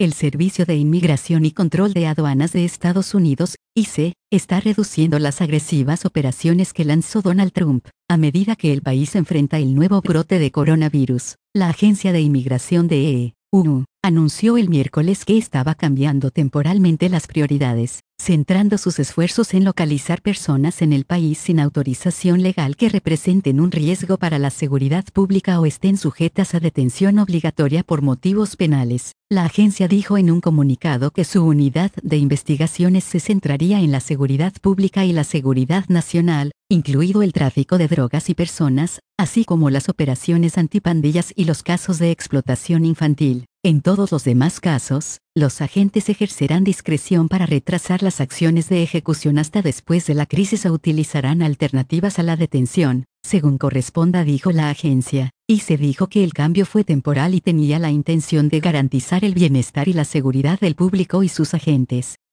El Servicio de Inmigración y Control de Aduanas de Estados Unidos, ICE, está reduciendo las agresivas operaciones que lanzó Donald Trump, a medida que el país enfrenta el nuevo brote de coronavirus. La Agencia de Inmigración de EU anunció el miércoles que estaba cambiando temporalmente las prioridades, centrando sus esfuerzos en localizar personas en el país sin autorización legal que representen un riesgo para la seguridad pública o estén sujetas a detención obligatoria por motivos penales. La agencia dijo en un comunicado que su unidad de investigaciones se centraría en la seguridad pública y la seguridad nacional, incluido el tráfico de drogas y personas, así como las operaciones antipandillas y los casos de explotación infantil. En todos los demás casos, los agentes ejercerán discreción para retrasar las acciones de ejecución hasta después de la crisis o utilizarán alternativas a la detención, según corresponda, dijo la agencia, y se dijo que el cambio fue temporal y tenía la intención de garantizar el bienestar y la seguridad del público y sus agentes.